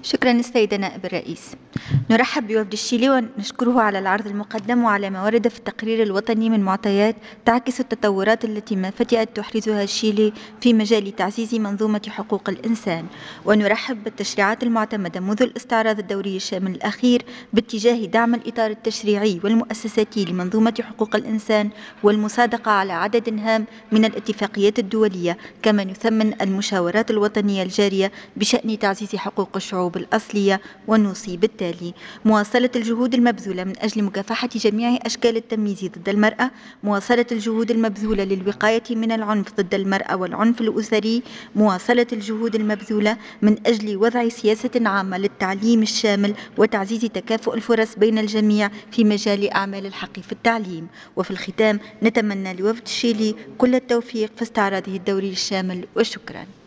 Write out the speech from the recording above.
شكرا السيدة نائب الرئيس. نرحب بوفد الشيلي ونشكره على العرض المقدم وعلى ما ورد في التقرير الوطني من معطيات تعكس التطورات التي ما فتئت تحرزها الشيلي في مجال تعزيز منظومة حقوق الإنسان، ونرحب بالتشريعات المعتمدة منذ الاستعراض الدوري الشامل الأخير باتجاه دعم الإطار التشريعي والمؤسساتي لمنظومة حقوق الإنسان والمصادقة على عدد هام من الاتفاقيات الدولية، كما نثمن المشاورات الوطنية الجارية بشأن تعزيز حقوق الشعوب الأصلية، ونوصي بالتالي مواصلة الجهود المبذولة من أجل مكافحة جميع أشكال التمييز ضد المرأة، مواصلة الجهود المبذولة للوقاية من العنف ضد المرأة والعنف الأسري، مواصلة الجهود المبذولة من أجل وضع سياسة عامة للتعليم الشامل وتعزيز تكافؤ الفرص بين الجميع في مجال أعمال الحق في التعليم. وفي الختام نتمنى لوفد الشيلي كل التوفيق في استعراضه الدوري الشامل، وشكرا.